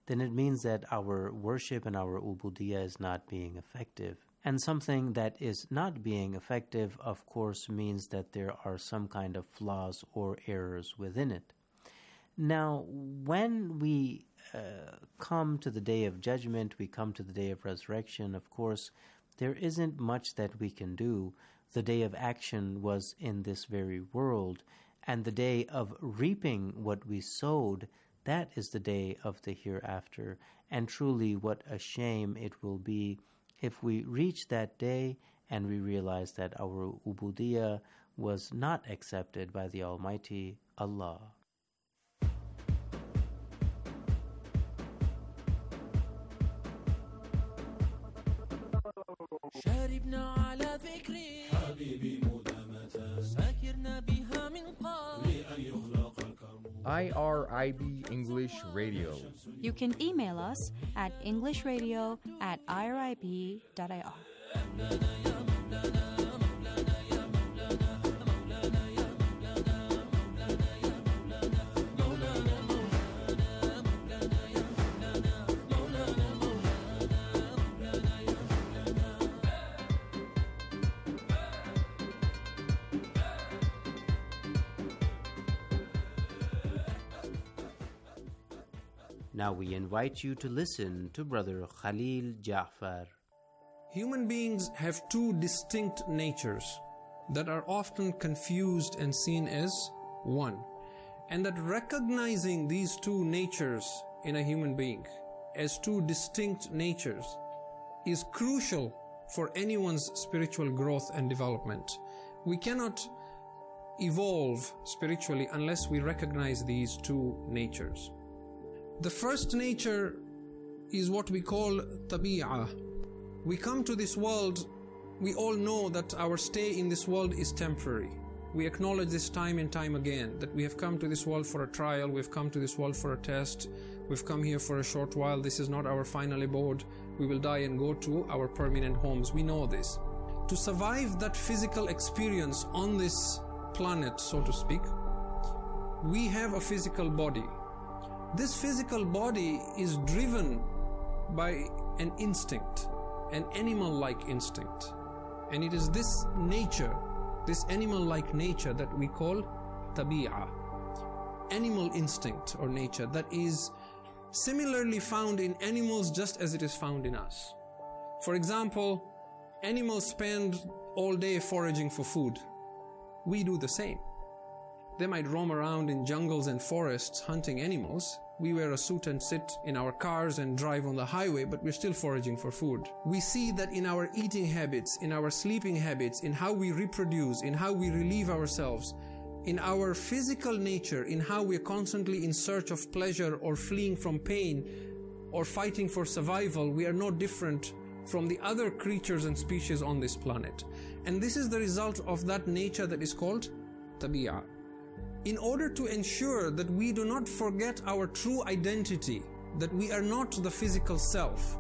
then it means that our worship and our ubudiyah is not being effective. And something that is not being effective, of course, means that there are some kind of flaws or errors within it. Now, when we come to the day of judgment, we come to the day of resurrection, of course, there isn't much that we can do. The day of action was in this very world, and the day of reaping what we sowed, that is the day of the hereafter. And truly, what a shame it will be if we reach that day and we realize that our ubudiyah was not accepted by the Almighty Allah. شاربنا على ذكري حبيبي مدامة ساكرنا بها من قبل لأن يخلق الكرم IRIB English Radio. You can email us at englishradio@irib.ir. Now we invite you to listen to Brother Khalil Ja'far. Human beings have two distinct natures that are often confused and seen as one. And that recognizing these two natures in a human being as two distinct natures is crucial for anyone's spiritual growth and development. We cannot evolve spiritually unless we recognize these two natures. The first nature is what we call tabi'ah. We come to this world, we all know that our stay in this world is temporary. We acknowledge this time and time again, that we have come to this world for a trial, we've come to this world for a test, we've come here for a short while, this is not our final abode, we will die and go to our permanent homes. We know this. To survive that physical experience on this planet, so to speak, we have a physical body. This physical body is driven by an instinct, an animal-like instinct. And it is this nature, this animal-like nature that we call tabi'ah, animal instinct or nature, that is similarly found in animals just as it is found in us. For example, animals spend all day foraging for food. We do the same. They might roam around in jungles and forests hunting animals. We wear a suit and sit in our cars and drive on the highway, but we're still foraging for food. We see that in our eating habits, in our sleeping habits, in how we reproduce, in how we relieve ourselves, in our physical nature, in how we're constantly in search of pleasure or fleeing from pain or fighting for survival, we are no different from the other creatures and species on this planet. And this is the result of that nature that is called tabi'ah. In order to ensure that we do not forget our true identity, that we are not the physical self,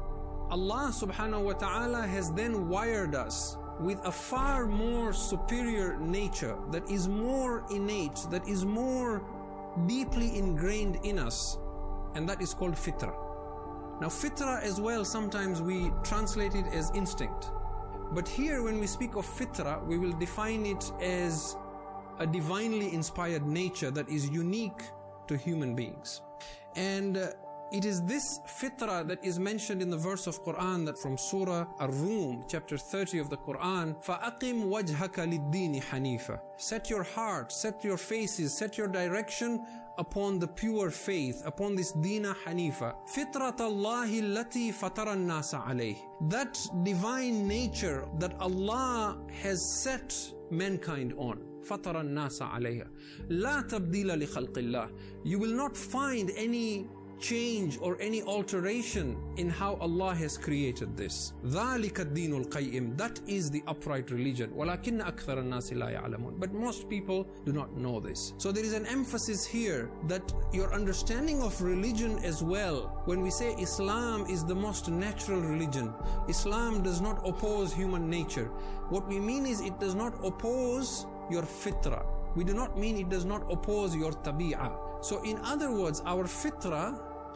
Allah subhanahu wa ta'ala has then wired us with a far more superior nature that is more innate, that is more deeply ingrained in us, and that is called fitra. Now fitra as well, sometimes we translate it as instinct. But here when we speak of fitra, we will define it as a divinely inspired nature that is unique to human beings. And it is this fitra that is mentioned in the verse of Quran that from Surah Ar-Rum, chapter 30 of the Quran, فَأَقِمْ وَجْهَكَ لِلدِّينِ حَنِيفًا. Set your heart, set your faces, set your direction upon the pure faith, upon this Dina Hanifa. فِطْرَةَ اللَّهِ الَّتِي فَطَرَ النَّاسَ عَلَيْهِ. That divine nature that Allah has set mankind on. فَطَرَ النَّاسَ عَلَيْهَا لَا تَبْدِيلَ لِخَلْقِ اللَّهِ. You will not find any change or any alteration in how Allah has created this. ذَلِكَ الدِّينُ الْقَيِّمُ. That is the upright religion. وَلَكِنَّ أَكْثَرَ النَّاسِ لَا يَعْلَمُونَ. But most people do not know this. So there is an emphasis here that your understanding of religion as well, when we say Islam is the most natural religion, Islam does not oppose human nature. What we mean is it does not oppose your fitra. We do not mean it does not oppose your tabi'ah. So in other words, our fitra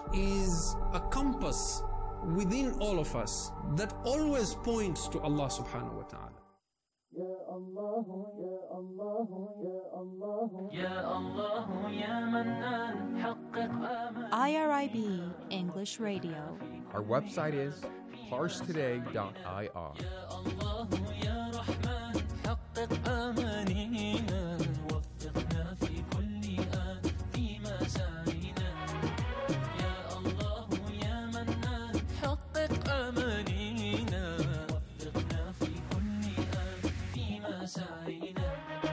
is a compass within all of us that always points to Allah subhanahu wa ta'ala. يا الله يا الله يا الله يا الله يا منان حقق آمال IRIB English Radio. Our website is parstoday.ir. يا الله يا رحمن حقق آمالنا وفقنا في كل آن في مساعينا يا الله يا منان حقق آمالنا وفقنا في كل آن في مساعينا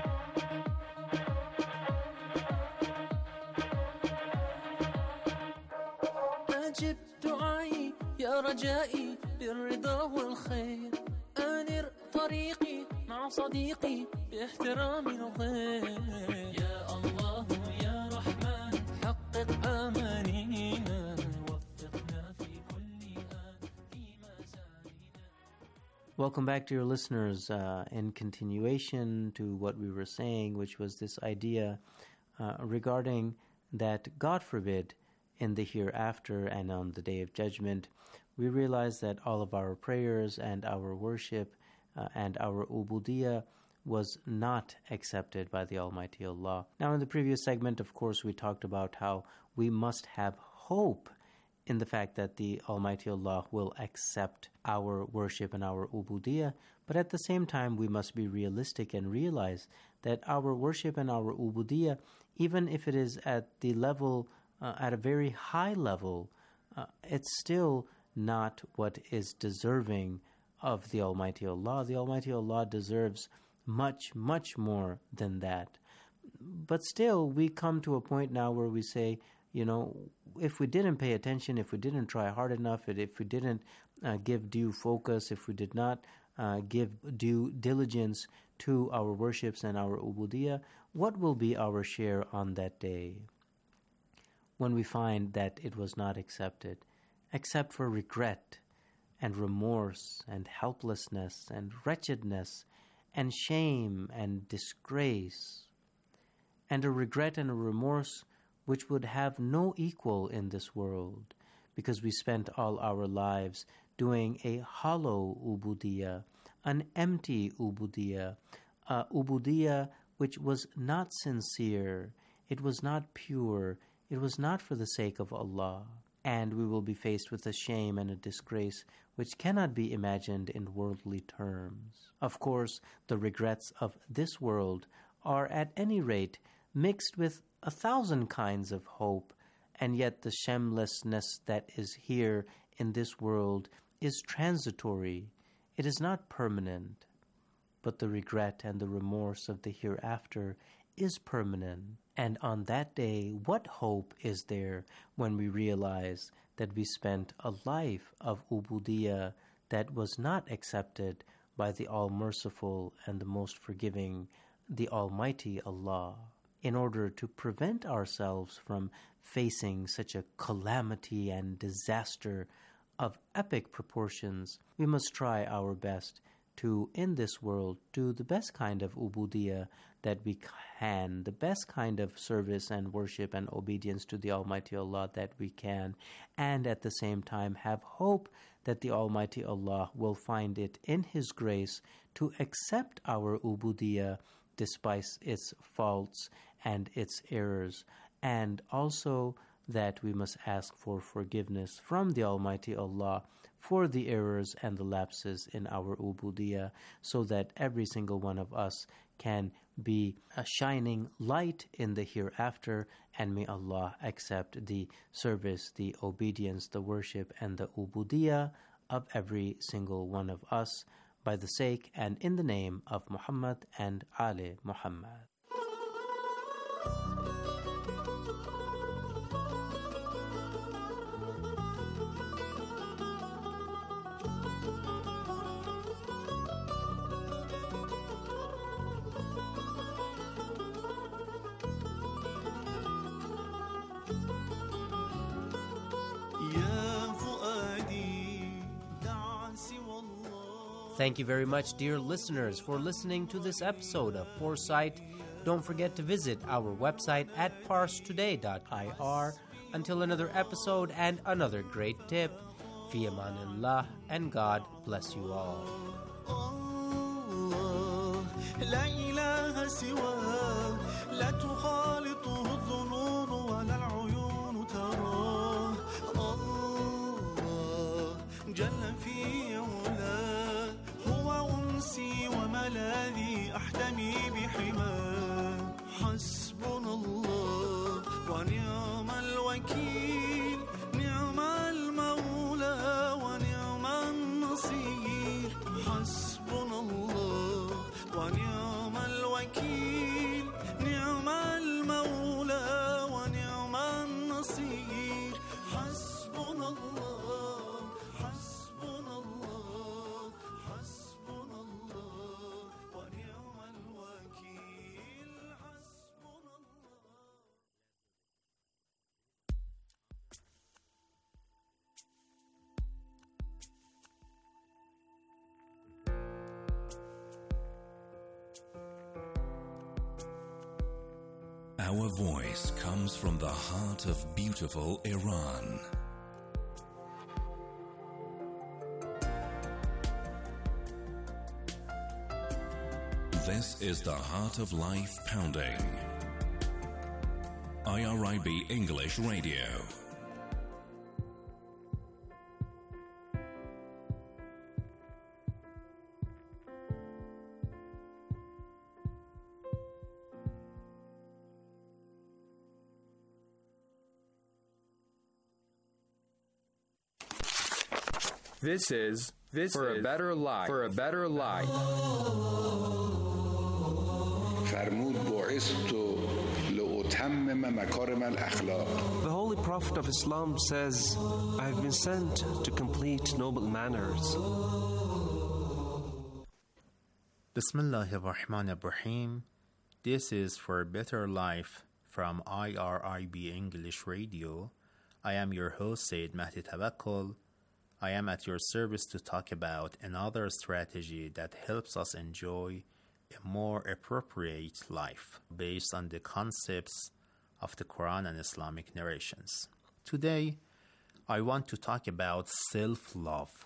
أجب دعائي يا رجائي بالرضا والخير أنر طريقي مع صديقي باحترام الغير يا الله يا رحمن حقق آمانينا وفقنا في كل آن في مساعينا. Welcome back, dear listeners. In continuation to what we were saying, which was this idea regarding that, God forbid, in the hereafter and on the day of judgment, we realize that all of our prayers and our worship and our ubudiyah was not accepted by the Almighty Allah. Now, in the previous segment, of course, we talked about how we must have hope in the fact that the Almighty Allah will accept our worship and our ubudiyah, but at the same time, we must be realistic and realize that our worship and our ubudiyah, even if it is at the level at a very high level, it's still not what is deserving of the Almighty Allah. The Almighty Allah deserves much, much more than that. But still, we come to a point now where we say, if we didn't pay attention, if we didn't try hard enough, if we didn't give due focus, if we did not give due diligence to our worships and our ubudiyah, what will be our share on that day when we find that it was not accepted, except for regret and remorse and helplessness and wretchedness and shame and disgrace, and a regret and a remorse which would have no equal in this world, because we spent all our lives doing a hollow ubudiyah, an empty ubudiyah, a ubudiyah which was not sincere, it was not pure, it was not for the sake of Allah. And we will be faced with a shame and a disgrace which cannot be imagined in worldly terms. Of course, the regrets of this world are at any rate mixed with 1,000 kinds of hope, and yet the shamelessness that is here in this world is transitory. It is not permanent. But the regret and the remorse of the hereafter is permanent. And on that day, what hope is there when we realize that we spent a life of ubudiyah that was not accepted by the All-Merciful and the Most Forgiving, the Almighty Allah? In order to prevent ourselves from facing such a calamity and disaster of epic proportions, we must try our best to, in this world, do the best kind of ubudiyah that we can, the best kind of service and worship and obedience to the Almighty Allah that we can, and at the same time have hope that the Almighty Allah will find it in His grace to accept our ubudiyah despite its faults and its errors, and also that we must ask for forgiveness from the Almighty Allah for the errors and the lapses in our ubudiyah, so that every single one of us can be a shining light in the hereafter, and may Allah accept the service, the obedience, the worship, and the ubudiyah of every single one of us, by the sake and in the name of Muhammad and Ali Muhammad. Thank you very much, dear listeners, for listening to this episode of Foresight. Don't forget to visit our website at parstoday.ir, Until another episode and another great tip, fi amanillah, and God bless you all. لا إله سواه لا تخالطه الظنون ولا العيون تراه الله جل في علاه هو أنسي وملاذي أحتمي بحماه حسبنا الله ونعم الوكيل نعم المولى ونعم النصير حسبنا الله ونعم الوكيل نعم المولى ونعم النصير حسبنا الله حسبنا الله حسبنا الله ونعم الوكيل حسبنا الله. Our voice comes from the heart of beautiful Iran. This is the Heart of Life Pounding. IRIB English Radio. This is For a Better Life. For a Better Life. فرمود بعثت لأتمم مكارم الأخلاق. The Holy Prophet of Islam says, I have been sent to complete noble manners. Bismillahir Rahmanir Rahim. This is For a Better Life from IRIB English Radio. I am your host, Sayyid Mahdi Tawakkol. I am at your service to talk about another strategy that helps us enjoy a more appropriate life based on the concepts of the Quran and Islamic narrations. Today, I want to talk about self-love.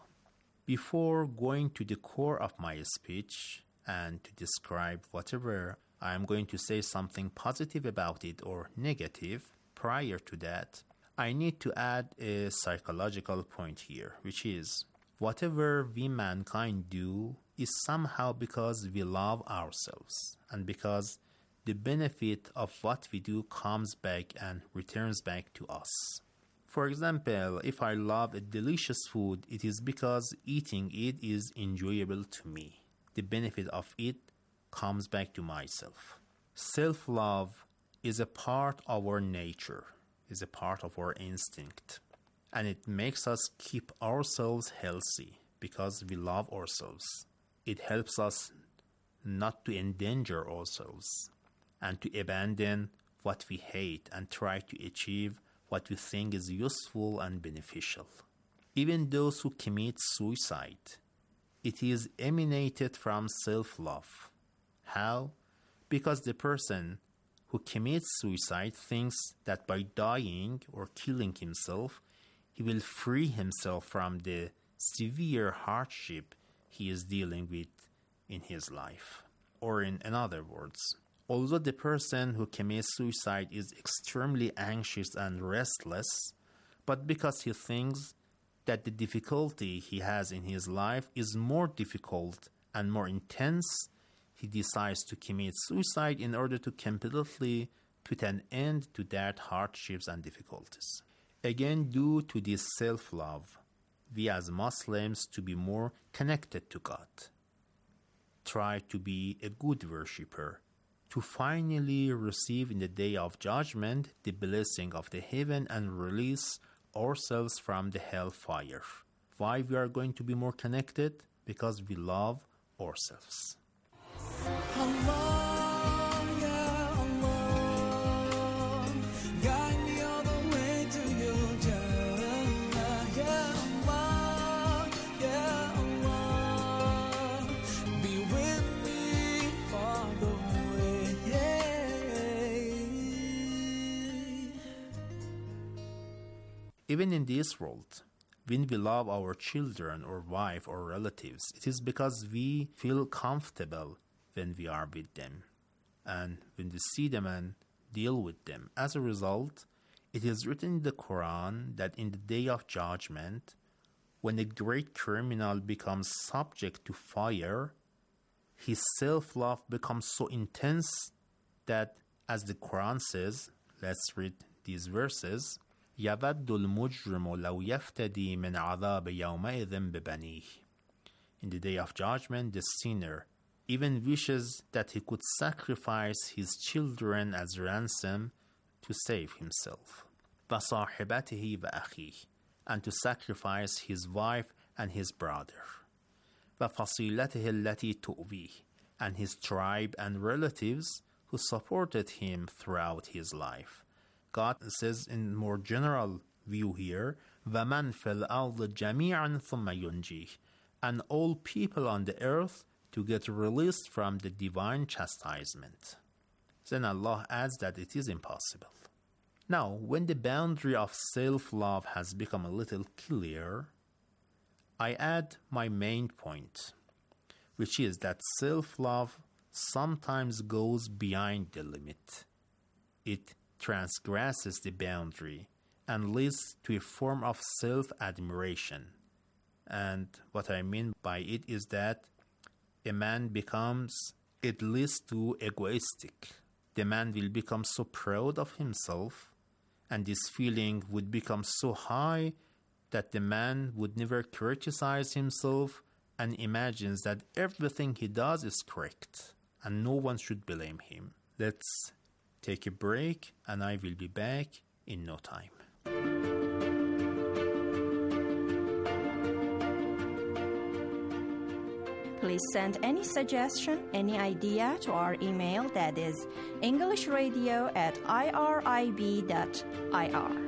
Before going to the core of my speech and to describe whatever I am going to say something positive about it or negative, prior to that, I need to add a psychological point here, which is whatever we mankind do is somehow because we love ourselves and because the benefit of what we do comes back and returns back to us. For example, if I love a delicious food, it is because eating it is enjoyable to me. The benefit of it comes back to myself. Self-love is a part of our nature, is a part of our instinct, and it makes us keep ourselves healthy because we love ourselves. It helps us not to endanger ourselves and to abandon what we hate and try to achieve what we think is useful and beneficial. Even those who commit suicide, it is emanated from self-love. How? Because the person who commits suicide thinks that by dying or killing himself, he will free himself from the severe hardship he is dealing with in his life. Or in other words, although the person who commits suicide is extremely anxious and restless, but because he thinks that the difficulty he has in his life is more difficult and more intense, he decides to commit suicide in order to completely put an end to that hardships and difficulties. Again, due to this self-love, we as Muslims to be more connected to God. Try to be a good worshipper, to finally receive in the day of judgment the blessing of the heaven and release ourselves from the hellfire. Why we are going to be more connected? Because we love ourselves. Allah, ya Allah, guide me all the way to your Jannah. Ya Allah, ya Allah, be with me all the way. Even in this world, when we love our children or wife or relatives, it is because we feel comfortable when we are with them and when we see them and deal with them. As a result, it is written in the Quran that in the day of judgment, when a great criminal becomes subject to fire, his self-love becomes so intense that, as the Quran says, let's read these verses, يَوَدُّ الْمُجْرِمُ لَوْ يَفْتَدِي مِنْ عَذَابِ يَوْمَئِذٍ بِبَنِيهِ. In the day of judgment, the sinner even wishes that he could sacrifice his children as ransom to save himself. وَصَاحِبَتِهِ وَأَخِيهِ, and to sacrifice his wife and his brother. وَفَصِيلَتِهِ الَّتِي تُؤْوِيهِ, and his tribe and relatives who supported him throughout his life. God says in more general view here, وَمَنْ فِي الْأَرْضِ جَمِيعًا ثُمَّ يُنْجِيهِ, and all people on the earth to get released from the divine chastisement. Then Allah adds that it is impossible. Now, when the boundary of self-love has become a little clear, I add my main point, which is that self-love sometimes goes beyond the limit. It transgresses the boundary and leads to a form of self-admiration. And what I mean by it is that a man becomes at least too egoistic. The man will become so proud of himself, and this feeling would become so high that the man would never criticize himself and imagines that everything he does is correct and no one should blame him. Let's take a break and I will be back in no time. Please send any suggestion, any idea to our email, that is englishradio@irib.ir.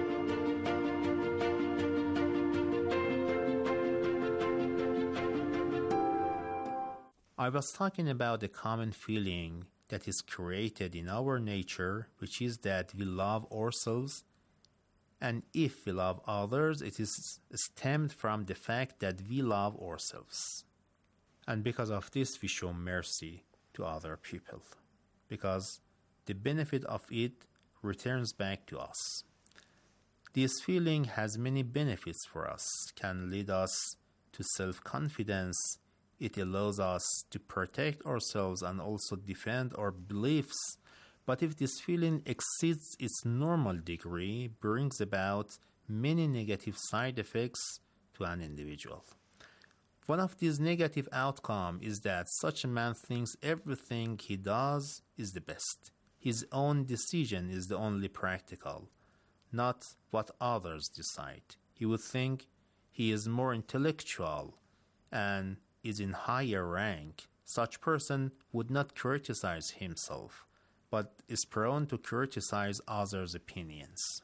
I was talking about the common feeling that is created in our nature, which is that we love ourselves, and if we love others, it is stemmed from the fact that we love ourselves. And because of this, we show mercy to other people, because the benefit of it returns back to us. This feeling has many benefits for us, can lead us to self-confidence. It allows us to protect ourselves and also defend our beliefs. But if this feeling exceeds its normal degree, brings about many negative side effects to an individual. One of these negative outcomes is that such a man thinks everything he does is the best. His own decision is the only practical, not what others decide. He would think he is more intellectual and is in higher rank. Such person would not criticize himself, but is prone to criticize others' opinions.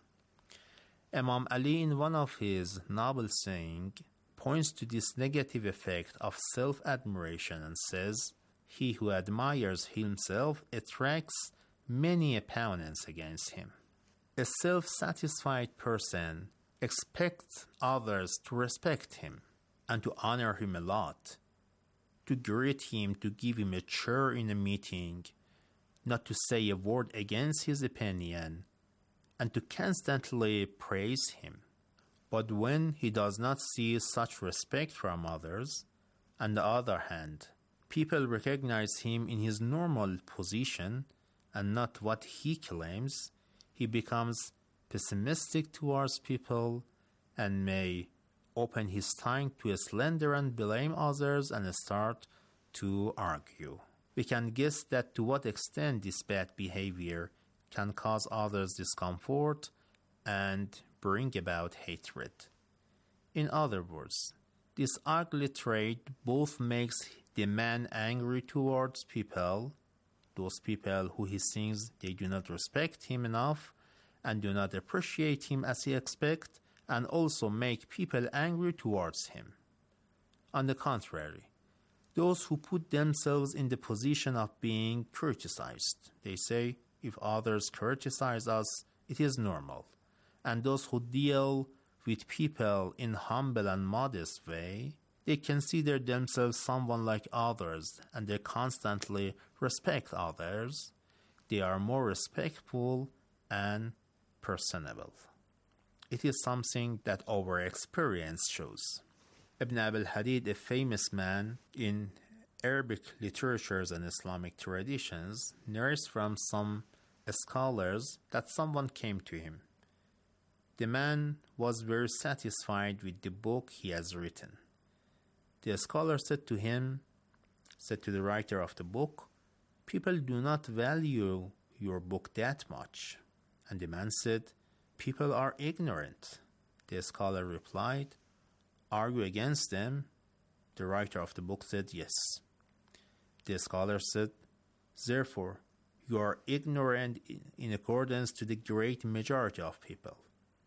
Imam Ali, in one of his noble sayings, points to this negative effect of self-admiration and says, "He who admires himself attracts many opponents against him." A self-satisfied person expects others to respect him and to honor him a lot, to greet him, to give him a chair in a meeting, not to say a word against his opinion, and to constantly praise him. But when he does not see such respect from others, on the other hand, people recognize him in his normal position and not what he claims, he becomes pessimistic towards people and may open his tongue to slander and blame others and start to argue. We can guess that to what extent this bad behavior can cause others discomfort and bring about hatred. In other words, this ugly trait both makes the man angry towards people, those people who he thinks they do not respect him enough and do not appreciate him as he expects, and also make people angry towards him. On the contrary, those who put themselves in the position of being criticized, they say, if others criticize us, it is normal. and those who deal with people in humble and modest way, they consider themselves someone like others, and they constantly respect others. They are more respectful and personable. It is something that our experience shows. Ibn Abil Hadid, a famous man in Arabic literatures and Islamic traditions, narrates from some scholars that someone came to him. The man was very satisfied with the book he has written. The scholar said to the writer of the book, "People do not value your book that much." And the man said, "People are ignorant." The scholar replied, "Are you against them?" The writer of the book said, "Yes." The scholar said, "Therefore, you are ignorant in accordance to the great majority of people.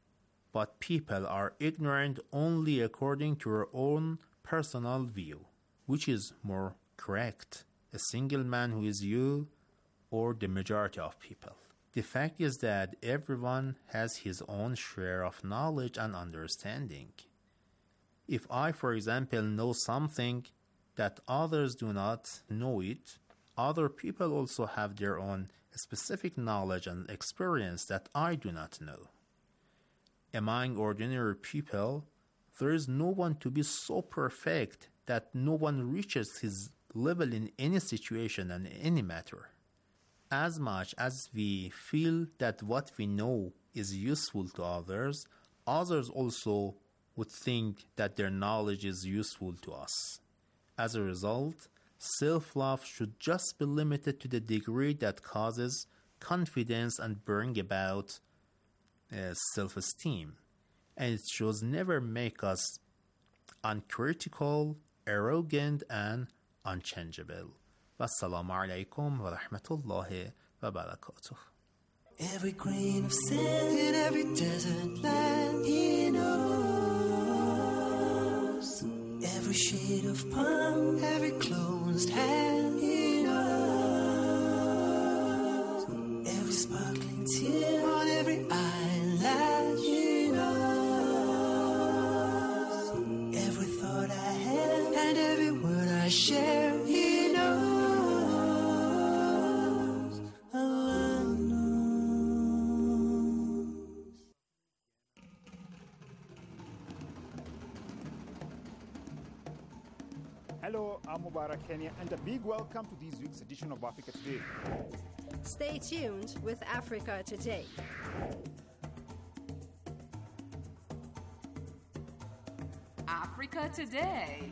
But people are ignorant only according to your own personal view. Which is more correct, a single man who is you or the majority of people? The fact is that everyone has his own share of knowledge and understanding. If I, for example, know something that others do not know it, other people also have their own specific knowledge and experience that I do not know. Among ordinary people, there is no one to be so perfect that no one reaches his level in any situation and any matter. As much as we feel that what we know is useful to others, others also would think that their knowledge is useful to us. As a result, self-love should just be limited to the degree that causes confidence and bring about self-esteem, and it should never make us uncritical, arrogant, and unchangeable. Wassalamu alaikum wa rahmatullahi wa barakatuh. Every grain of sand in every desert land, He knows. Every shade of palm, every closed hand, He knows. Every sparkling tear on every eyelash, He knows. Every thought I have and every word I share, He knows. Allah knows. Hello, I'm Mubarak Kenya, and a big welcome to this week's edition of Africa Today. Stay tuned with Africa Today. Africa Today.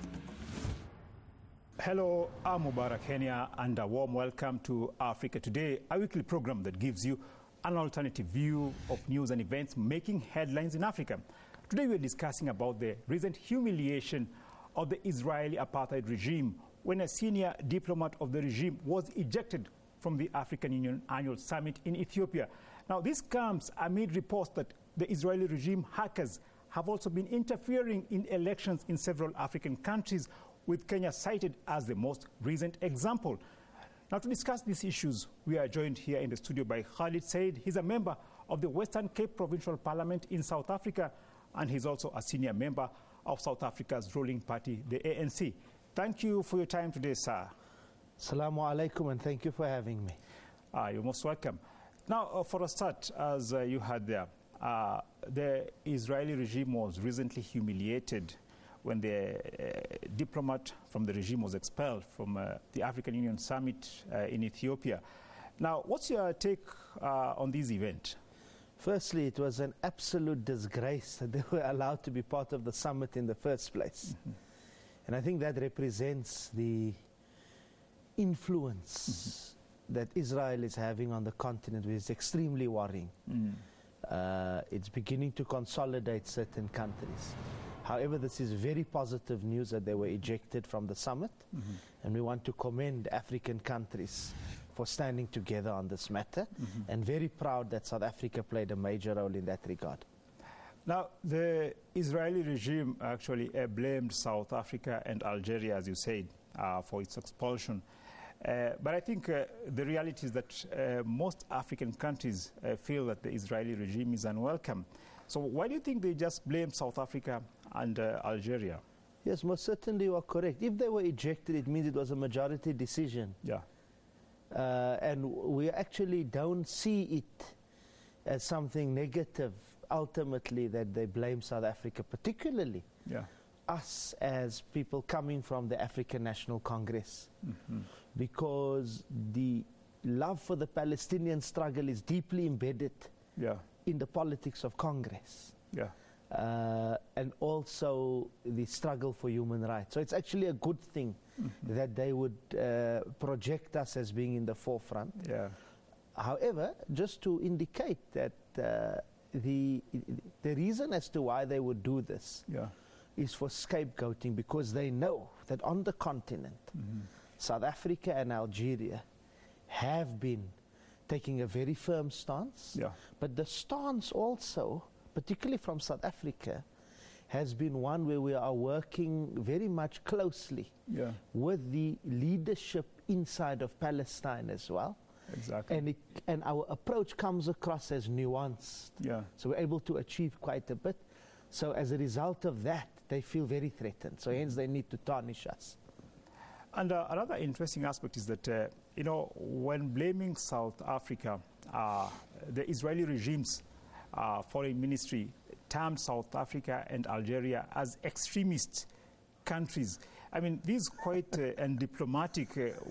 Hello, I'm Mubarak Kenya, and a warm welcome to Africa Today, a weekly program that gives you an alternative view of news and events making headlines in Africa. Today we're discussing about the recent humiliation of the Israeli apartheid regime when a senior diplomat of the regime was ejected from the African Union Annual Summit in Ethiopia. Now, this comes amid reports that the Israeli regime hackers have also been interfering in elections in several African countries, with Kenya cited as the most recent example. Now, to discuss these issues, we are joined here in the studio by Khalid Said. He's a member of the Western Cape Provincial Parliament in South Africa, and he's also a senior member of South Africa's ruling party, the ANC. Thank you for your time today, sir. Assalamu alaikum, and thank you for having me. You're most welcome. Now, for a start, as you heard there, the Israeli regime was recently humiliated when the diplomat from the regime was expelled from the African Union Summit in Ethiopia. Now, what's your take on this event? Firstly, it was an absolute disgrace that they were allowed to be part of the summit in the first place. Mm-hmm. And I think that represents the influence that Israel is having on the continent, which is extremely worrying. It's beginning to consolidate certain countries. However, this is very positive news that they were ejected from the summit, and we want to commend African countries for standing together on this matter, and very proud that South Africa played a major role in that regard. Now, the Israeli regime actually blamed South Africa and Algeria, as you said, for its expulsion. But I think the reality is that most African countries feel that the Israeli regime is unwelcome. So why do you think they just blame South Africa and Algeria? Yes, most certainly you are correct. If they were ejected, it means it was a majority decision. Yeah. And we actually don't see it as something negative, ultimately, that they blame South Africa, particularly us as people coming from the African National Congress. Because the love for the Palestinian struggle is deeply embedded in the politics of Congress. And also the struggle for human rights. So it's actually a good thing that they would project us as being in the forefront. However, just to indicate that the reason as to why they would do this is for scapegoating, because they know that on the continent, South Africa and Algeria have been taking a very firm stance, but the stance also, particularly from South Africa, has been one where we are working very much closely with the leadership inside of Palestine as well. Exactly. And our approach comes across as nuanced. So we're able to achieve quite a bit. So as a result of that, they feel very threatened. So hence they need to tarnish us. And another interesting aspect is that, you know, when blaming South Africa, the Israeli regime's foreign ministry termed South Africa and Algeria as extremist countries. I mean, this is quite undiplomatic.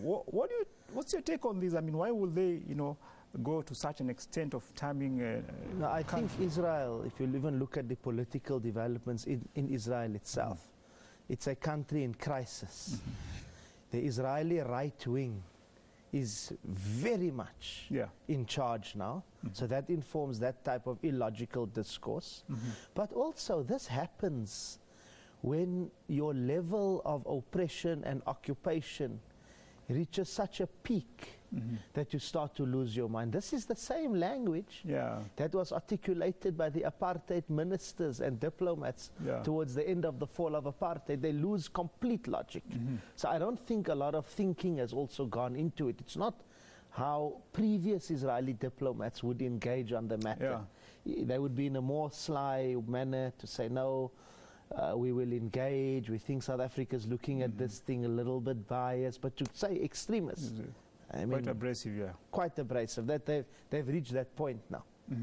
What's your take on this? I mean, why will they, you know, go to such an extent of terming? No, I think Israel, if you even look at the political developments in Israel itself, it's a country in crisis. The Israeli right wing is very much in charge now. So that informs that type of illogical discourse. But also this happens when your level of oppression and occupation reaches such a peak that you start to lose your mind. This is the same language that was articulated by the apartheid ministers and diplomats towards the end of the fall of apartheid. They lose complete logic. So I don't think a lot of thinking has also gone into it. It's not how previous Israeli diplomats would engage on the matter. They would be in a more sly manner to say, no, we will engage. We think South Africa is looking at this thing a little bit biased. But to say extremists, I mean, quite abrasive, quite abrasive. That they've reached that point now.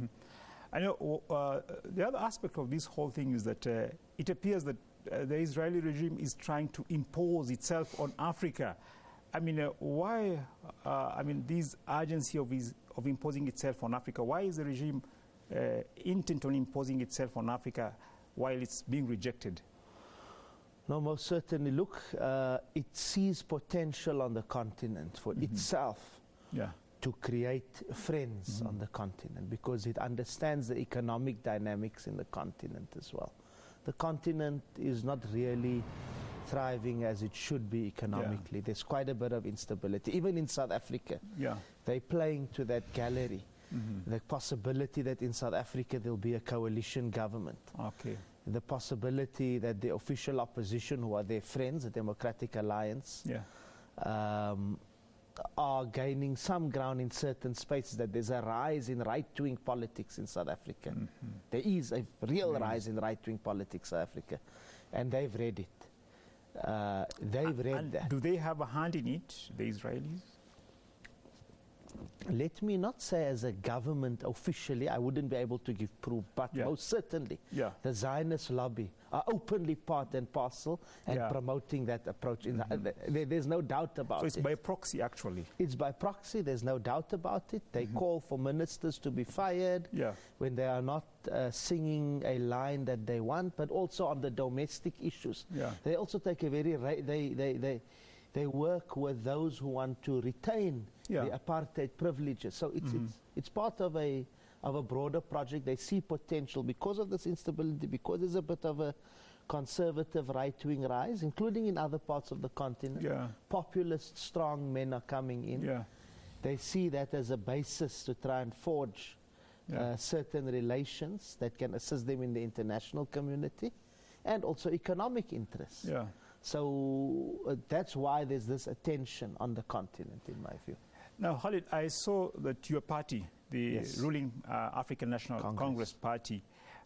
I know the other aspect of this whole thing is that it appears that the Israeli regime is trying to impose itself on Africa. I mean, why? I mean, this urgency of imposing itself on Africa. Why is the regime intent on imposing itself on Africa while it's being rejected? No, most certainly. Look, it sees potential on the continent for itself to create friends on the continent, because it understands the economic dynamics in the continent as well. The continent is not really thriving as it should be economically. There's quite a bit of instability. Even in South Africa, they're playing to that gallery. The possibility that in South Africa there'll be a coalition government. The possibility that the official opposition, who are their friends, the Democratic Alliance, are gaining some ground in certain spaces, that there's a rise in right-wing politics in South Africa. There is a real rise in right-wing politics in South Africa, and they've read it. They've read that. Do they have a hand in it, the Israelis? Let me not say as a government officially, I wouldn't be able to give proof, but most certainly the Zionist lobby are openly part and parcel and promoting that approach. There's no doubt about it. So it's by proxy, actually. It's by proxy, there's no doubt about it. They call for ministers to be fired when they are not singing a line that they want, but also on the domestic issues. They also take a very... They work with those who want to retain the apartheid privileges. So it's part of a broader project. They see potential because of this instability, because there's a bit of a conservative right-wing rise, including in other parts of the continent. Populist, strong men are coming in. They see that as a basis to try and forge certain relations that can assist them in the international community, and also economic interests. So that's why there's this attention on the continent, in my view. Now, Khalid, I saw that your party, the ruling African National Congress Party,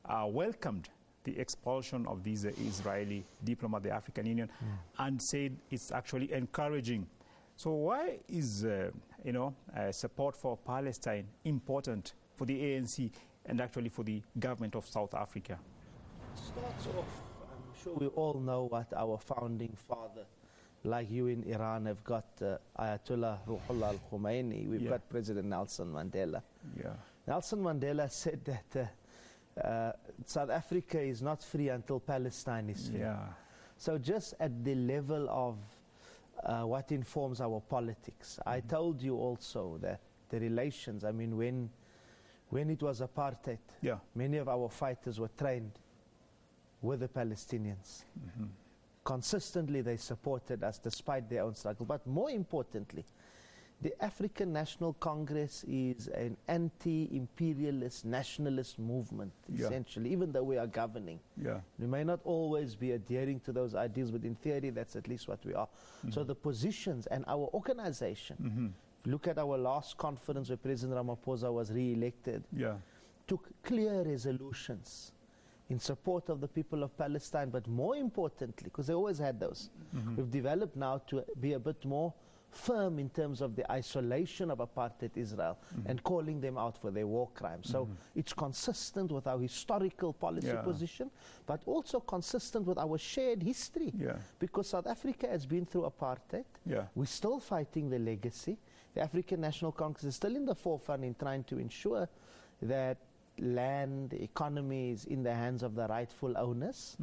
welcomed the expulsion of these Israeli diplomats, the African Union, and said it's actually encouraging. So why is support for Palestine important for the ANC and actually for the government of South Africa? Starts off, I'm sure we all know what our founding father, like you in Iran, have got Ayatollah Ruhollah al-Khomeini. We've got President Nelson Mandela. Yeah. Nelson Mandela said that South Africa is not free until Palestine is free. Yeah. So just at the level of what informs our politics, I told you also that the relations, I mean, when it was apartheid, many of our fighters were trained with the Palestinians. Consistently they supported us despite their own struggle. But more importantly, the African National Congress is an anti-imperialist, nationalist movement, essentially, even though we are governing. We may not always be adhering to those ideals, but in theory, that's at least what we are. So the positions and our organization, look at our last conference where President Ramaphosa was re-elected, took clear resolutions in support of the people of Palestine, but more importantly, because they always had those, we've developed now to be a bit more firm in terms of the isolation of apartheid Israel and calling them out for their war crimes. So it's consistent with our historical policy position, but also consistent with our shared history. Because South Africa has been through apartheid. We're still fighting the legacy. The African National Congress is still in the forefront in trying to ensure that land, economy is in the hands of the rightful owners.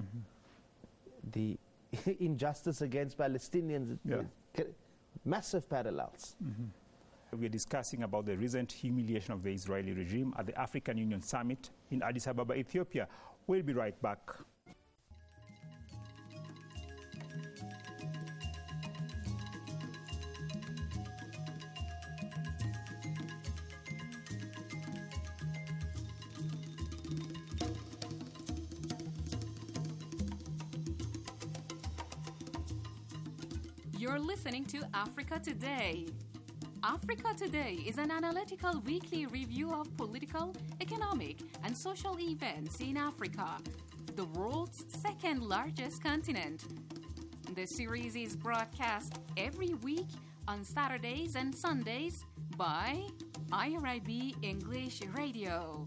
The injustice against Palestinians, massive parallels. We're discussing about the recent humiliation of the Israeli regime at the African Union Summit in Addis Ababa, Ethiopia. We'll be right back. You're listening to Africa Today. Africa Today is an analytical weekly review of political, economic, and social events in Africa, the world's second largest continent. The series is broadcast every week on Saturdays and Sundays by IRIB English Radio.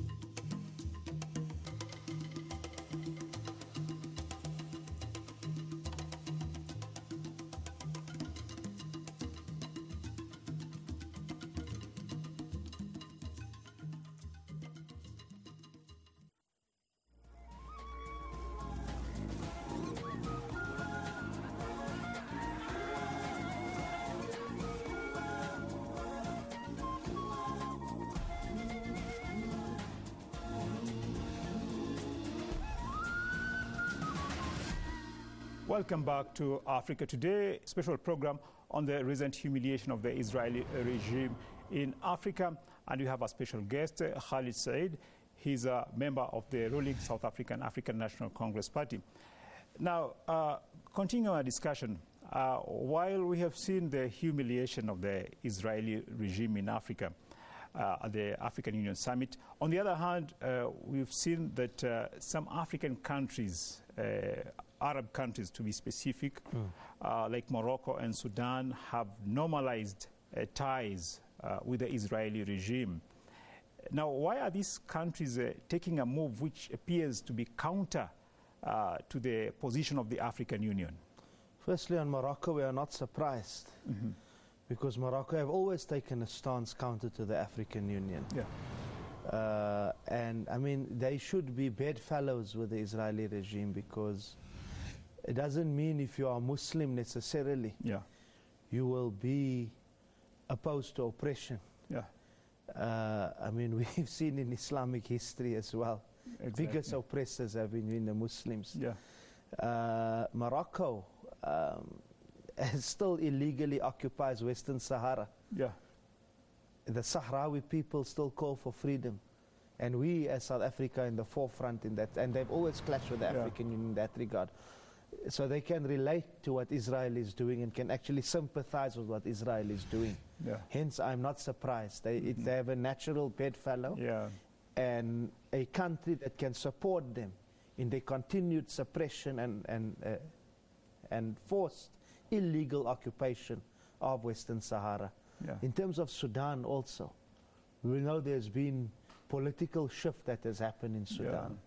Welcome back to Africa Today, special program on the recent humiliation of the Israeli regime in Africa. And we have a special guest, Khalid Said. He's a member of the ruling South African National Congress Party. Now, continuing our discussion, while we have seen the humiliation of the Israeli regime in Africa at the African Union Summit, on the other hand, we've seen that some African countries, Arab countries to be specific, like Morocco and Sudan, have normalized ties with the Israeli regime. Now, why are these countries taking a move which appears to be counter to the position of the African Union? Firstly, on Morocco, we are not surprised because Morocco have always taken a stance counter to the African Union. And I mean, they should be bedfellows with the Israeli regime, because it doesn't mean if you are Muslim necessarily you will be opposed to oppression. I mean, we've seen in Islamic history as well, biggest oppressors have been the Muslims. Morocco still illegally occupies Western Sahara. The Sahrawi people still call for freedom. And we as South Africa in the forefront in that, and they've always clashed with the African Union in that regard. So they can relate to what Israel is doing and can actually sympathize with what Israel is doing. Hence, I'm not surprised. They have a natural bedfellow. And a country that can support them in their continued suppression and forced illegal occupation of Western Sahara. Yeah. In terms of Sudan also, we know there's been political shift that has happened in Sudan.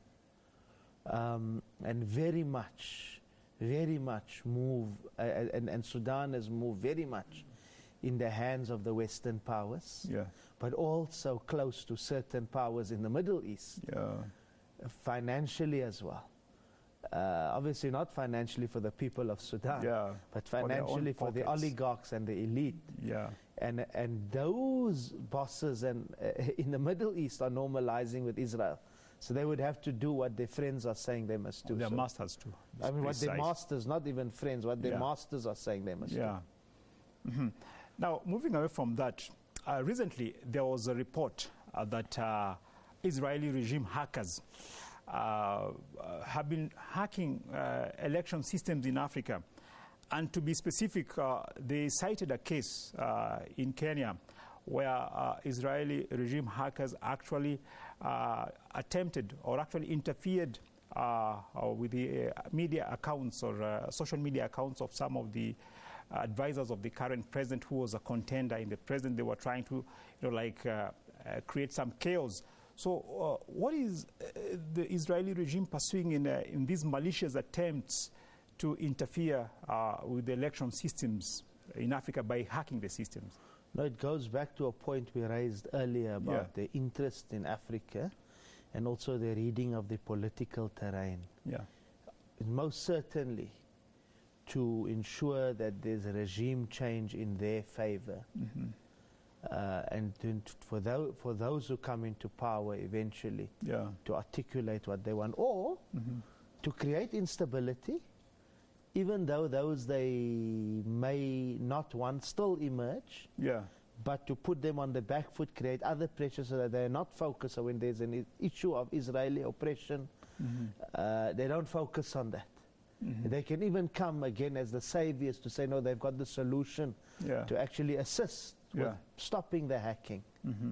And very much move, and Sudan has moved very much in the hands of the Western powers, but also close to certain powers in the Middle East, financially as well. Obviously not financially for the people of Sudan, but financially for the oligarchs and the elite. And those bosses and in the Middle East are normalizing with Israel. So they would have to do what their friends are saying they must do. Their masters too. I mean, what their masters, not even friends, what their masters are saying they must do. Now, moving away from that, recently there was a report that Israeli regime hackers have been hacking election systems in Africa. And to be specific, they cited a case in Kenya where Israeli regime hackers actually attempted or actually interfered with the media accounts or social media accounts of some of the advisors of the current president who was a contender in the president. They were trying to, create some chaos. So what is the Israeli regime pursuing in these malicious attempts to interfere with the election systems in Africa by hacking the systems? No, it goes back to a point we raised earlier about the interest in Africa and also the reading of the political terrain. Most certainly to ensure that there's a regime change in their favor. And for those who come into power eventually to articulate what they want, or to create instability, even though those they may not want still emerge, but to put them on the back foot, create other pressures so that they're not focused. So when there's an issue of Israeli oppression, they don't focus on that. They can even come again as the saviors to say, no, they've got the solution to actually assist with stopping the hacking.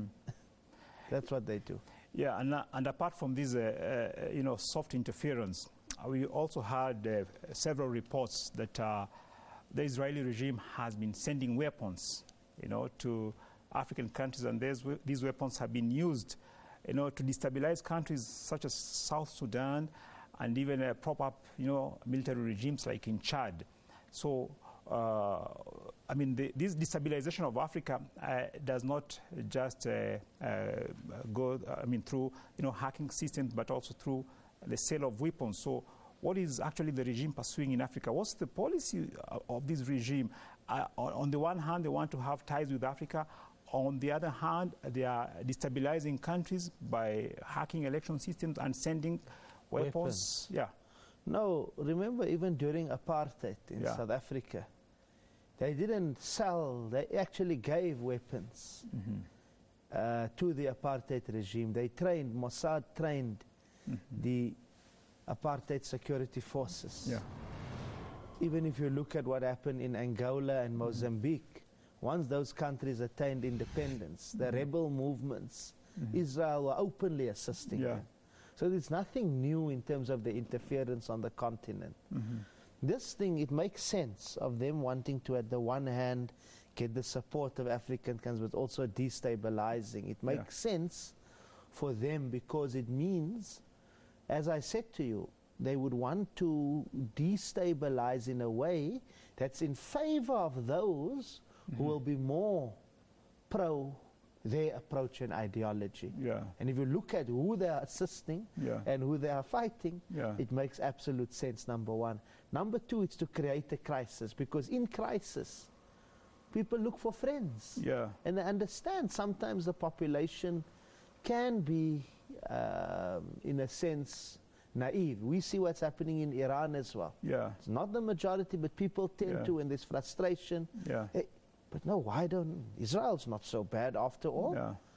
That's what they do. And apart from this, soft interference, we also had several reports that the Israeli regime has been sending weapons, to African countries, and these weapons have been used, to destabilize countries such as South Sudan, and even prop up, military regimes like in Chad. So, this destabilization of Africa does not just go, through, hacking systems, but also through the sale of weapons. So, what is actually the regime pursuing in Africa? What's the policy of this regime? On the one hand, they want to have ties with Africa. On the other hand, they are destabilizing countries by hacking election systems and sending weapons. No, remember even during apartheid in South Africa, they didn't sell, they actually gave weapons to the apartheid regime. They trained, Mossad trained the apartheid security forces. Even if you look at what happened in Angola and Mozambique, once those countries attained independence, the rebel movements, Israel were openly assisting them. So there's nothing new in terms of the interference on the continent. This thing, it makes sense of them wanting to, at the one hand, get the support of African countries, but also destabilizing. It makes sense for them because it means, as I said to you, they would want to destabilize in a way that's in favor of those who will be more pro their approach and ideology. And if you look at who they are assisting and who they are fighting, it makes absolute sense, number one. Number two, it's to create a crisis, because in crisis, people look for friends. And they understand sometimes the population can be, in a sense, naive. We see what's happening in Iran as well. It's not the majority, but people tend to, when there's frustration, but no, why don't, Israel's not so bad after all.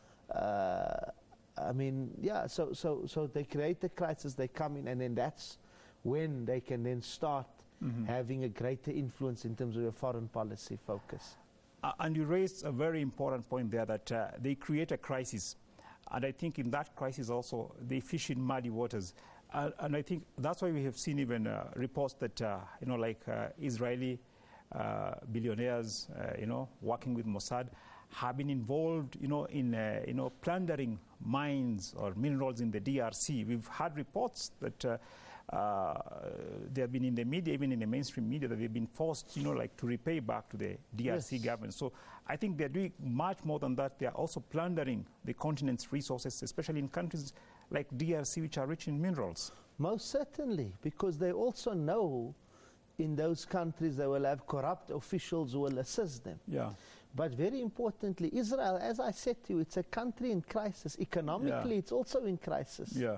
So they create the crisis, they come in, and then that's when they can then start having a greater influence in terms of your foreign policy focus. And you raised a very important point there, that they create a crisis. And I think in that crisis also, they fish in muddy waters. And I think that's why we have seen even reports that, Israeli billionaires, working with Mossad, have been involved, in plundering mines or minerals in the DRC. We've had reports that they have been in the media, even in the mainstream media, that they've been forced, to repay back to the DRC government. So I think they're doing much more than that. They are also plundering the continent's resources, especially in countries like DRC, which are rich in minerals. Most certainly, because they also know in those countries they will have corrupt officials who will assist them. Yeah. But very importantly, Israel, as I said to you, it's a country in crisis. Economically, it's also in crisis. Yeah.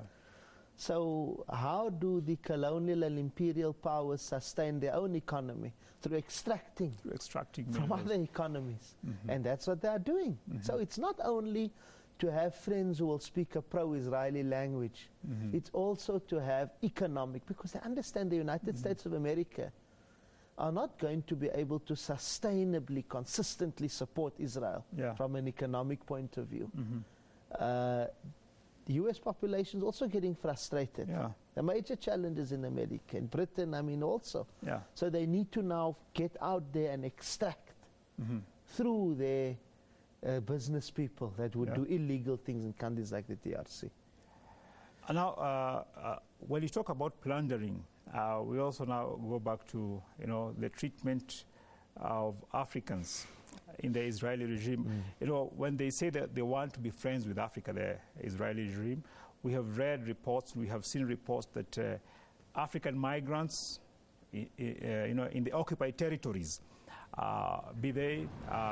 So how do the colonial and imperial powers sustain their own economy? Through extracting from other economies. Mm-hmm. And that's what they are doing. Mm-hmm. So it's not only to have friends who will speak a pro-Israeli language. Mm-hmm. It's also to have economic, because they understand the United States of America are not going to be able to sustainably, consistently support Israel from an economic point of view. Mm-hmm. The US population is also getting frustrated. Yeah. The major challenges in America, in Britain, also. Yeah. So they need to now get out there and extract through their business people that would do illegal things in countries like the DRC. And now, when you talk about plundering, we also now go back to the treatment of Africans in the Israeli regime. When they say that they want to be friends with Africa, the Israeli regime, we have read reports, we have seen reports that African migrants, in the occupied territories, be they,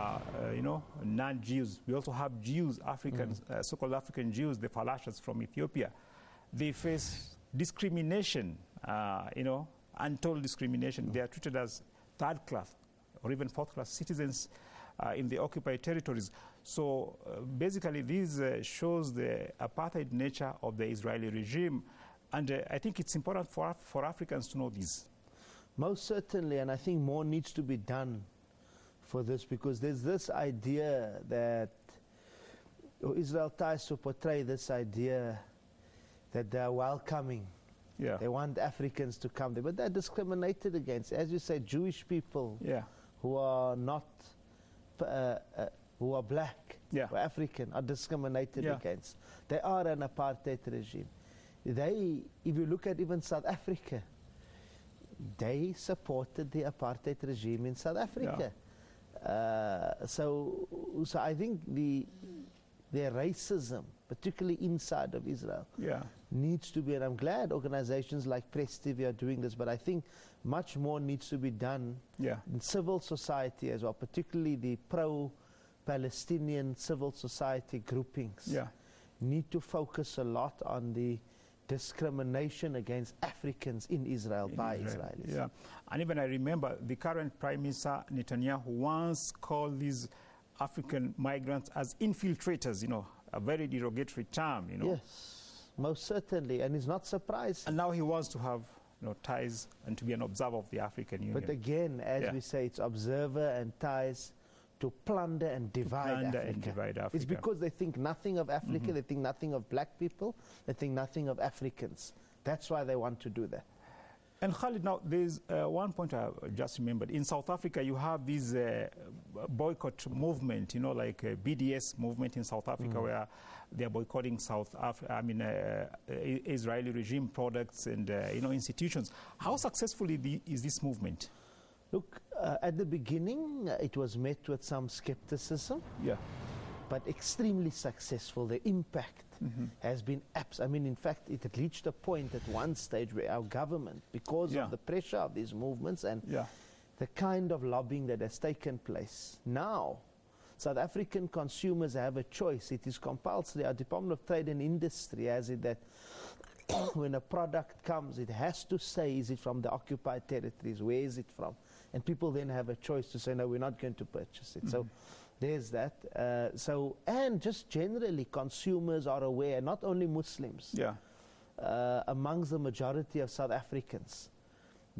non-Jews. We also have Jews, Africans, so-called African Jews, the Falashas from Ethiopia. They face discrimination, untold discrimination. They are treated as third class or even fourth class citizens in the occupied territories. So basically this shows the apartheid nature of the Israeli regime. And I think it's important for Africans to know this. Most certainly, and I think more needs to be done for this, because there's this idea that Israel tries to portray this idea that they're welcoming. Yeah. They want Africans to come there, but they're discriminated against. As you say, Jewish people who are not, who are black or African are discriminated against. They are an apartheid regime. If you look at even South Africa, they supported the apartheid regime in South Africa. So I think their racism, particularly inside of Israel, needs to be, and I'm glad organizations like Press TV are doing this, but I think much more needs to be done in civil society as well, particularly the pro-Palestinian civil society groupings need to focus a lot on the discrimination against Africans in Israel by Israelis. Yeah, and even I remember the current Prime Minister Netanyahu once called these African migrants as infiltrators, a very derogatory term, Yes, most certainly, and it's not surprising. And now he wants to have ties and to be an observer of the African Union. But again, as we say, it's observer and ties to plunder and divide Africa. It's because they think nothing of Africa, they think nothing of black people, they think nothing of Africans. That's why they want to do that. And Khalid, now there's one point I just remembered. In South Africa, you have this boycott movement, like BDS movement in South Africa, where they are boycotting Israeli regime products and institutions. How successful is this movement? Look, at the beginning, it was met with some skepticism. Yeah. But extremely successful. The impact has been in fact, it had reached a point at one stage where our government, because of the pressure of these movements and the kind of lobbying that has taken place, now South African consumers have a choice. It is compulsory. Our Department of Trade and Industry has it that when a product comes, it has to say, is it from the occupied territories? Where is it from? And people then have a choice to say, no, we're not going to purchase it. So there's that. And just generally, consumers are aware, not only Muslims, amongst the majority of South Africans,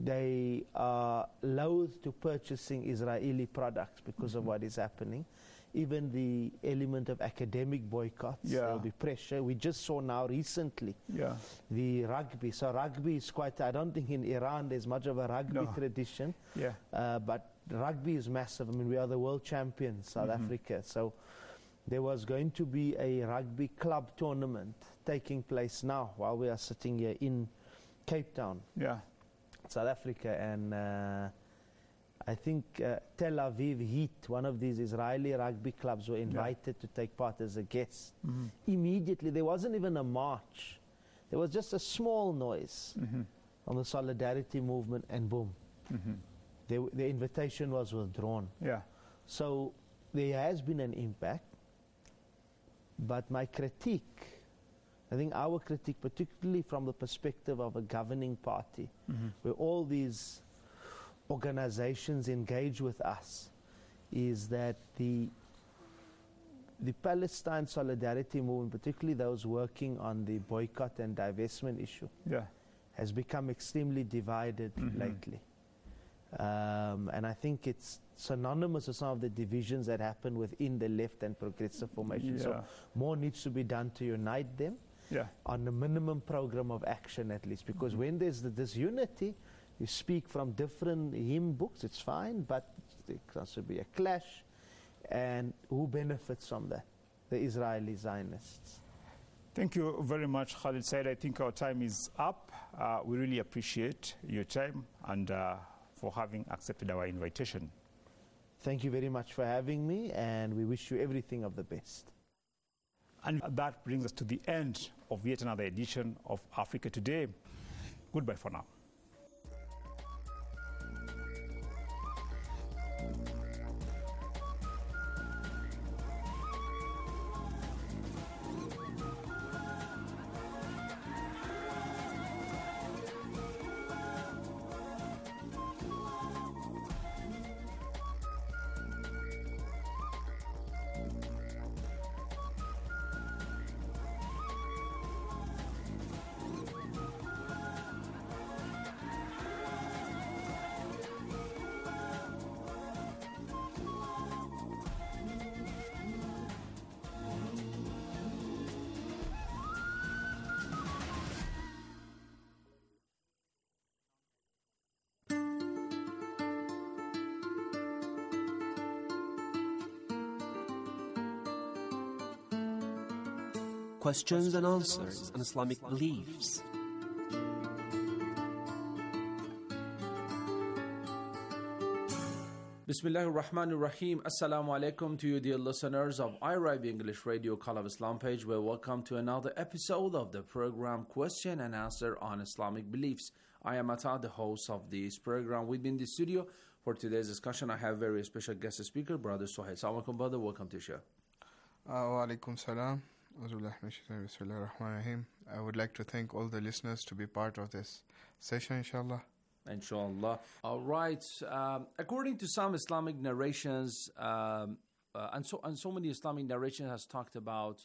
they are loath to purchasing Israeli products because of what is happening. even the element of academic boycotts. There'll be pressure. We just saw now recently the rugby. So rugby is quite, I don't think in Iran there's much of a rugby tradition. But rugby is massive. I mean, we are the world champions, South Africa. So there was going to be a rugby club tournament taking place now while we are sitting here in Cape Town, South Africa. And I think Tel Aviv Heat, one of these Israeli rugby clubs, were invited to take part as a guest. Immediately, there wasn't even a march. There was just a small noise on the solidarity movement, and boom, the invitation was withdrawn. So there has been an impact, but my critique, I think our critique, particularly from the perspective of a governing party, where all these organizations engage with us, is that the Palestine solidarity movement, particularly those working on the boycott and divestment issue, has become extremely divided lately. And I think it's synonymous with some of the divisions that happen within the left and progressive formation. So more needs to be done to unite them on a minimum program of action, at least, because when there's the disunity, you speak from different hymn books, it's fine, but there has to be a clash. And who benefits from that? The Israeli Zionists. Thank you very much, Khalid Said. I think our time is up. We really appreciate your time and for having accepted our invitation. Thank you very much for having me, and we wish you everything of the best. And that brings us to the end of yet another edition of Africa Today. Goodbye for now. Questions and answers on Islamic beliefs. Bismillah ar-Rahman ar-Rahim. Assalamu alaikum to you, dear listeners of IRIB English Radio Call of Islam page. Well, welcome to another episode of the program Question and Answer on Islamic Beliefs. I am Ata, the host of this program. We've been in the studio for today's discussion. I have a very special guest speaker, Brother Suhail. Assalamu alaikum, brother. Welcome to the show. Wa alaikum salam. I would like to thank all the listeners to be part of this session, inshallah. Inshallah. All right. According to some Islamic narrations, and so many Islamic narrations has talked about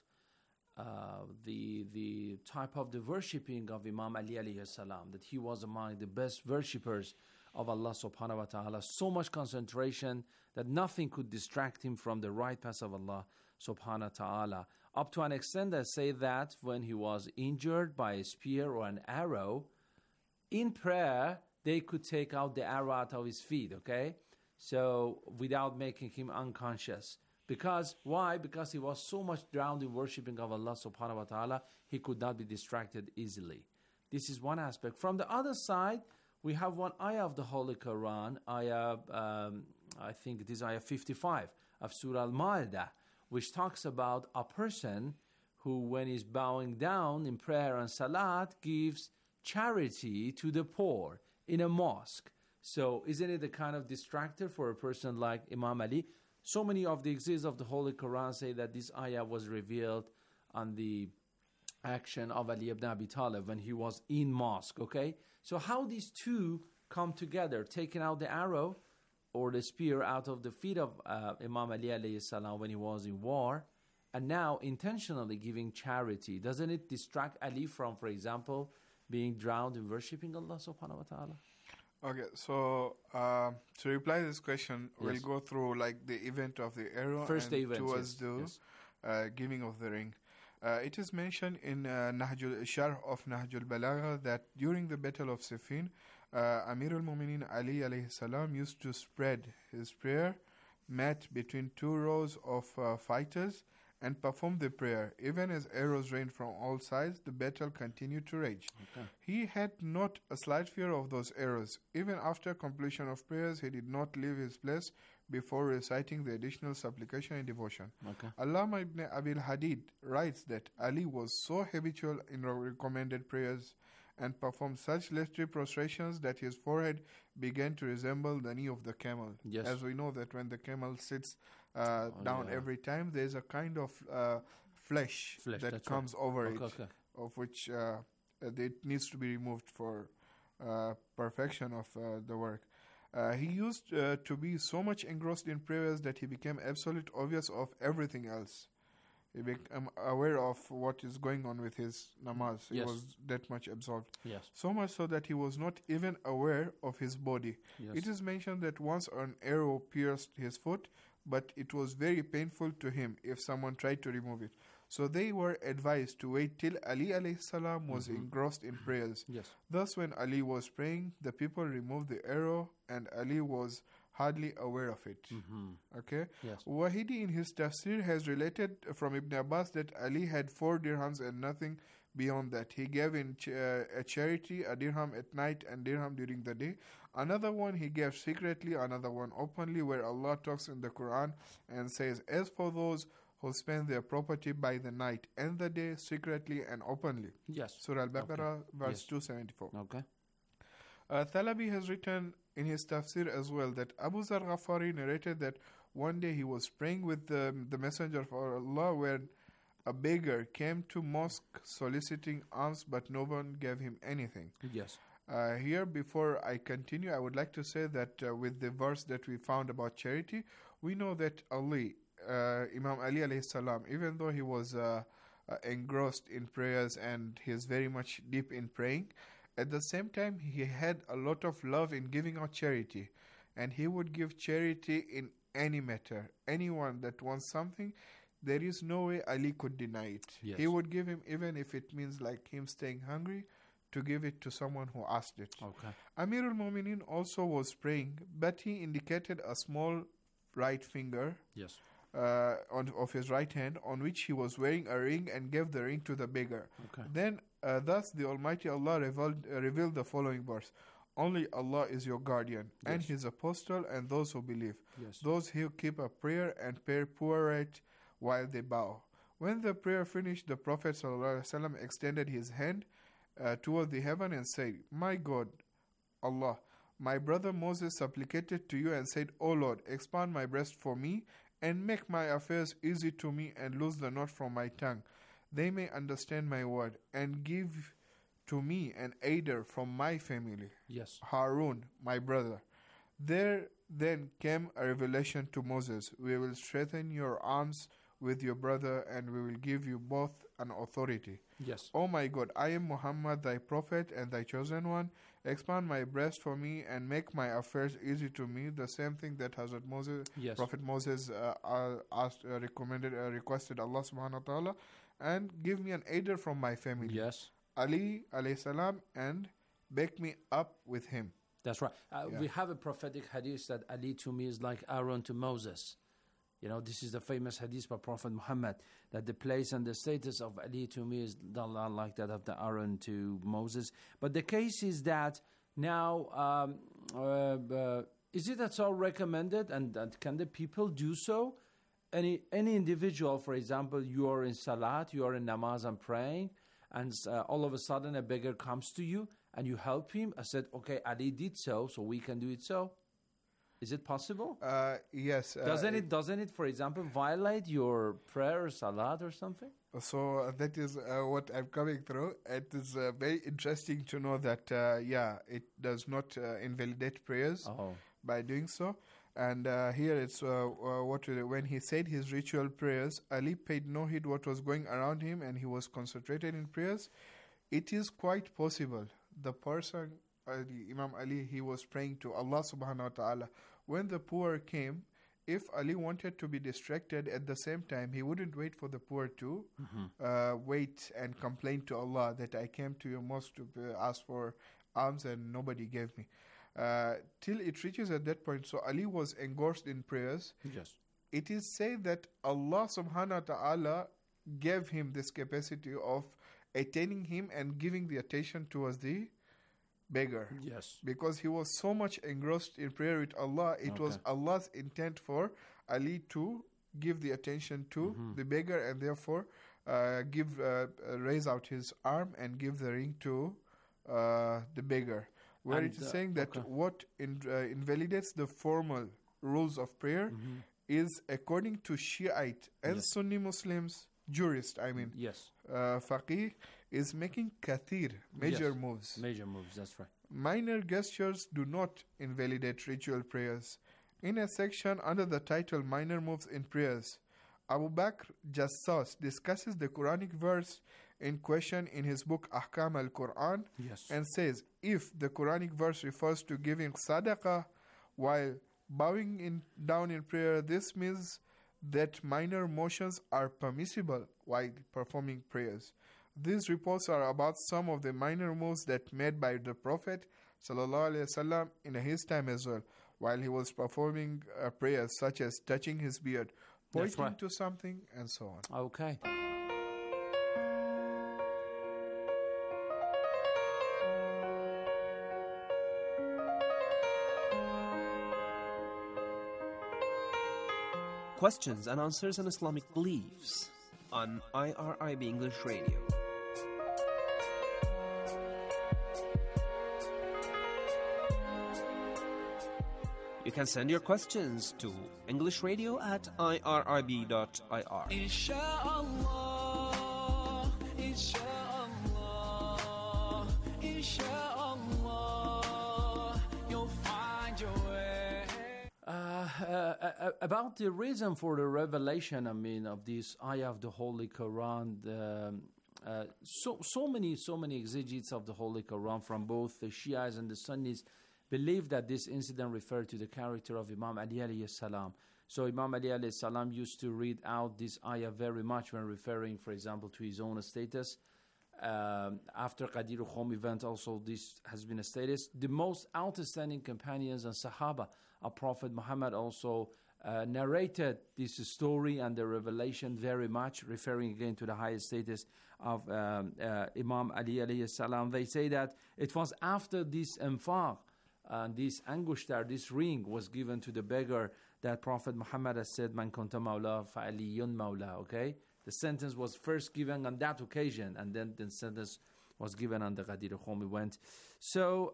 the type of the worshipping of Imam Ali alayhi salam, that he was among the best worshippers of Allah subhanahu wa ta'ala. So much concentration that nothing could distract him from the right path of Allah subhanahu wa ta'ala. Up to an extent that say that when he was injured by a spear or an arrow, in prayer, they could take out the arrow out of his feet, okay? So, without making him unconscious. Because, why? Because he was so much drowned in worshipping of Allah subhanahu wa ta'ala, he could not be distracted easily. This is one aspect. From the other side, we have one ayah of the Holy Quran, I think it is ayah 55 of Surah Al-Ma'idah, which talks about a person who, when he's bowing down in prayer and salat, gives charity to the poor in a mosque. So isn't it a kind of distractor for a person like Imam Ali? So many of the exegetes of the Holy Quran say that this ayah was revealed on the action of Ali ibn Abi Talib when he was in mosque, okay? So how these two come together, taking out the arrow or the spear out of the feet of Imam Ali alayhi salam when he was in war, and now intentionally giving charity. Doesn't it distract Ali from, for example, being drowned in worshipping Allah subhanahu wa ta'ala? Okay, so to reply to this question, Yes. we'll go through like the event of the arrow First and the event, towards yes, the giving of the ring. It is mentioned in Nahjul Sharh of Nahjul Balagha that during the Battle of Siffin, Amir al-Mu'minin Ali alayhi salam used to spread his prayer mat between two rows of fighters and perform the prayer. Even as arrows rained from all sides, the battle continued to rage. Okay. He had not a slight fear of those arrows. Even after completion of prayers, he did not leave his place before reciting the additional supplication and devotion. Okay. Allama ibn Abil Hadid writes that Ali was so habitual in recommended prayers and performed such literary prostrations that his forehead began to resemble the knee of the camel. Yes. As we know that when the camel sits down yeah. every time, there is a kind of flesh that that's comes right. over Okay, it, okay. of which it needs to be removed for perfection of the work. He used to be so much engrossed in prayers that he became absolutely obvious of everything else. He became aware of what is going on with his namaz. He Yes. was that much absorbed. Yes. So much so that he was not even aware of his body. Yes. It is mentioned that once an arrow pierced his foot, but it was very painful to him if someone tried to remove it. So they were advised to wait till Ali alayhi salam was engrossed in prayers. Yes. Thus when Ali was praying, the people removed the arrow and Ali was hardly aware of it. Okay? Yes. Wahidi in his tafsir has related from Ibn Abbas that Ali had 4 dirhams and nothing beyond that. He gave in a charity a dirham at night and dirham during the day. Another one he gave secretly, another one openly, where Allah talks in the Quran and says, as for those who spend their property by the night and the day secretly and openly. Yes. Surah Al-Baqarah, verse Yes. 274. Okay. Thalabi has written in his tafsir as well that Abu Zar Ghafari narrated that one day he was praying with the Messenger of Allah when a beggar came to mosque soliciting alms, but no one gave him anything. Yes. Here, before I continue, I would like to say that with the verse that we found about charity, we know that Ali, Imam Ali alayhi salam, even though he was engrossed in prayers and he is very much deep in praying, at the same time he had a lot of love in giving out charity, and he would give charity in any matter. Anyone that wants something, there is no way Ali could deny it. Yes. He would give him, even if it means like him staying hungry, to give it to someone who asked it. Okay. Amir al-Mu'minin also was praying, but he indicated a small right finger Yes. of his right hand, on which he was wearing a ring, and gave the ring to the beggar. Okay. Then, thus the Almighty Allah revealed the following verse: only Allah is your guardian, and Yes. His apostle, and those who believe. Yes. Those who keep a prayer and pay poor rate while they bow. When the prayer finished, the Prophet ﷺ extended his hand toward the heaven and said, my God, Allah, my brother Moses supplicated to you and said, O Lord, expand my breast for me and make my affairs easy to me and loose the knot from my tongue. They may understand my word, and give to me an aider from my family, Yes. Harun, my brother. There then came a revelation to Moses: we will strengthen your arms with your brother, and we will give you both an authority. Yes. Oh my God, I am Muhammad, thy prophet and thy chosen one. Expand my breast for me and make my affairs easy to me. The same thing that Hazrat Moses, Yes. Prophet Moses requested Allah subhanahu wa ta'ala, and give me an aider from my family. Yes. Ali alayhi salam, and back me up with him. That's right. Yeah. We have a prophetic hadith that Ali to me is like Aaron to Moses. You know, this is the famous hadith by Prophet Muhammad, that the place and the status of Ali to me is like that of the Aaron to Moses. But the case is that now, is it at all recommended, and can the people do so? Any individual, for example, you are in Salat, you are in Namaz and praying, and all of a sudden a beggar comes to you and you help him. I said, okay, Ali did so we can do it so. Is it possible? Yes. Doesn't it, for example, violate your prayer or Salat or something? So that is what I'm coming through. It is very interesting to know that, it does not invalidate prayers by doing so. And here it's when he said his ritual prayers, Ali paid no heed what was going around him, and he was concentrated in prayers. It is quite possible the person Imam Ali, he was praying to Allah subhanahu wa ta'ala. When the poor came, if Ali wanted to be distracted at the same time, he wouldn't wait for the poor to wait and complain to Allah that I came to your mosque to ask for alms and nobody gave me. Till it reaches at that point. So Ali was engrossed in prayers. Yes. It is said that Allah subhanahu wa ta'ala gave him this capacity of attaining him and giving the attention towards the beggar. Yes. Because he was so much engrossed in prayer with Allah, it was Allah's intent for Ali to give the attention to the beggar and therefore raise out his arm and give the ring to the beggar. Where it is saying that what invalidates the formal rules of prayer is, according to Shiite and Sunni Muslims, jurists, faqih, is making kathir, major moves. Major moves, that's right. Minor gestures do not invalidate ritual prayers. In a section under the title Minor Moves in Prayers, Abu Bakr Jassas discusses the Quranic verse in question in his book Ahkam al-Quran and says, if the Quranic verse refers to giving sadaqah while bowing down in prayer, this means that minor motions are permissible while performing prayers. These reports are about some of the minor moves that made by the Prophet ﷺ in his time as well, while he was performing prayers such as touching his beard, pointing to something, and so on. Okay. Questions and answers on Islamic beliefs on IRIB English Radio. You can send your questions to englishradio@irib.ir. Inshallah, inshallah, inshallah, you'll find your way. About the reason for the revelation, of this ayah of the Holy Quran, so many exegetes of the Holy Quran from both the Shias and the Sunnis believe that this incident referred to the character of Imam Ali alayhi salam. So Imam Ali alayhi salam used to read out this ayah very much when referring, for example, to his own status. After Ghadir Khum event also this has been a status. The most outstanding companions and Sahaba of Prophet Muhammad also narrated this story and the revelation very much, referring again to the highest status of Imam Ali alayhi salam. They say that it was after this infaq, this angushtar, this ring was given to the beggar, that Prophet Muhammad has said, Man kunta mawla fa aliyun mawla, okay? The sentence was first given on that occasion, and then the sentence was given on the Ghadir Khum event. So,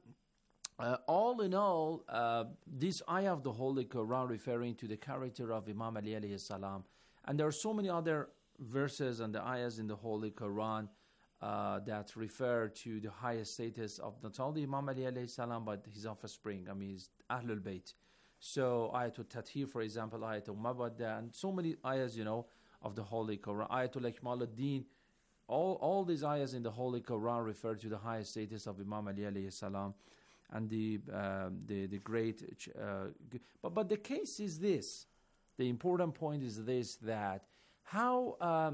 all in all, this ayah of the Holy Quran referring to the character of Imam Ali alayhi salam, and there are so many other verses and the ayahs in the Holy Quran that refer to the highest status of not only Imam Ali alayhi salam but his offspring, his Ahlul Bayt. So Ayatul Tathir, for example, Ayatul Mawadda, and so many ayahs, of the Holy Quran. Ayatul Ikmaluddin, all these ayahs in the Holy Quran refer to the highest status of Imam Ali alayhi salam and the great. But the case is this. The important point is this: that how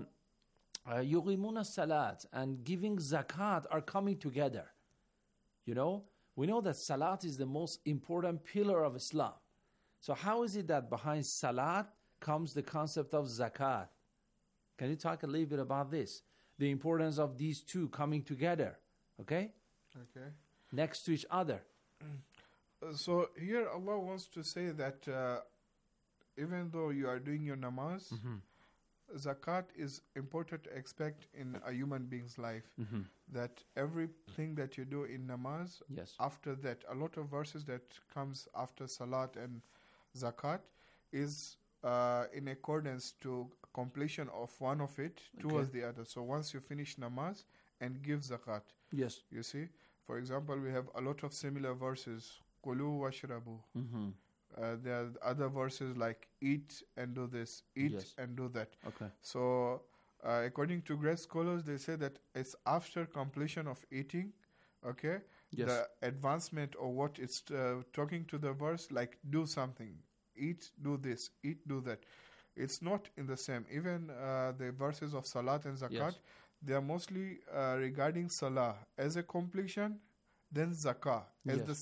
yuqimuna salat and giving zakat are coming together. We know that salat is the most important pillar of Islam. So how is it that behind salat comes the concept of zakat? Can you talk a little bit about this? The importance of these two coming together, okay? Okay. Next to each other. So here Allah wants to say that even though you are doing your namaz, zakat is important to expect in a human being's life. That everything that you do in namaz, after that, a lot of verses that comes after salat and zakat is in accordance to completion of one of it towards the other. So once you finish namaz and give zakat, you see, for example, we have a lot of similar verses. Kulu washrabu. There are other verses like eat and do this, eat and do that. Okay. So according to great scholars, they say that it's after completion of eating, okay, Yes. The advancement of what it's talking to the verse, like do something, eat, do this, eat, do that. It's not in the same. Even the verses of Salat and Zakat, Yes. they are mostly regarding Salah as a completion, then Zakah as Yes. the